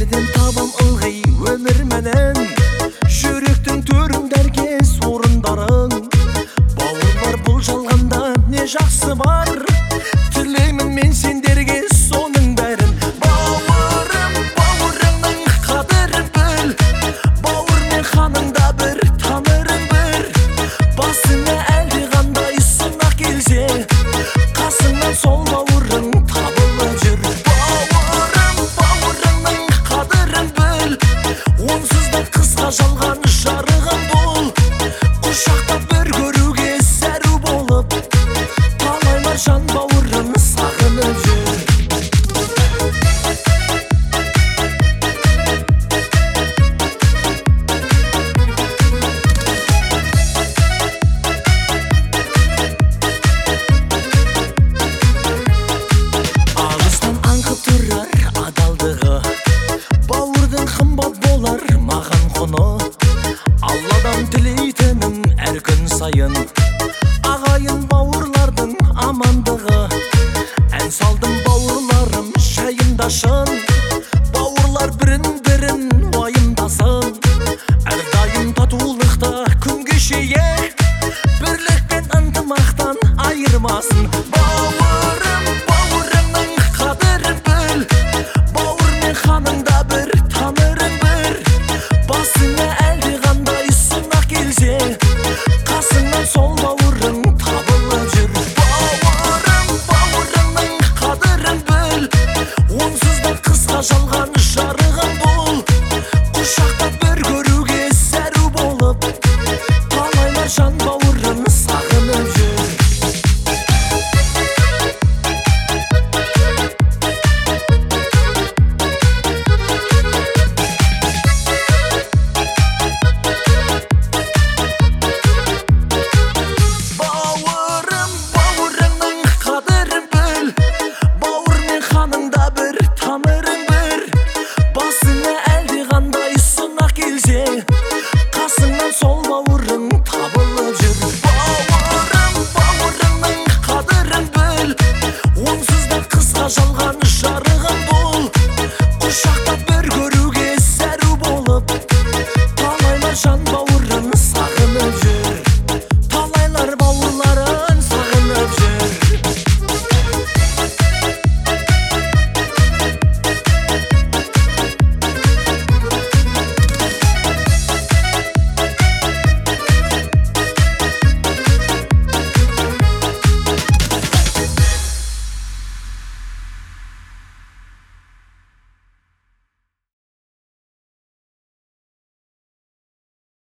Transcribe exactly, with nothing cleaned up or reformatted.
Қайдан табам ылғи өмір менен, жүректің төріңдерге орындарың. Бауырлар, бұл жалғанда не жақсы бар, тілеймін мен сендерге соның бәрін. Бауырым, бауырыңның қадірін біл, бауыр мен ханыңда бір танырың бір. Басыңа әлде қандай сынақ келсе, қасыңнан сол бауырың табылып жүр. Бауырым, бауырыңның қадірін біл, онсыз да қысқа жалған жарығым бұл. Құшақтап бір көруге сәру болып, талайлар жан бауырын сағынып жүр. Алыстан аңқып тұрар адалдығы, бауырдың қымбат болар маған құны. Алладан тілейтінім әр күн сайын, ағайын бауырлардың амандығы. Ән салдым бауырларым жайындашын, бауырлар бірін-бірін уайымдасын. Әрдайым татулықта күн кешейе, бірлік пен ынтымақтан айырмасын. Бауырым, бауырыңның қадірін біл, бауыр мен ханыңда бір танырың бір. Басыңа әлде қандай сынақ келсе, қасыңнан сол бауырың табылып жүр. Бауырым, бауырыңның қадірін біл, онсыз да қысқа жалған жарығым бұл. Құшақтап бір көру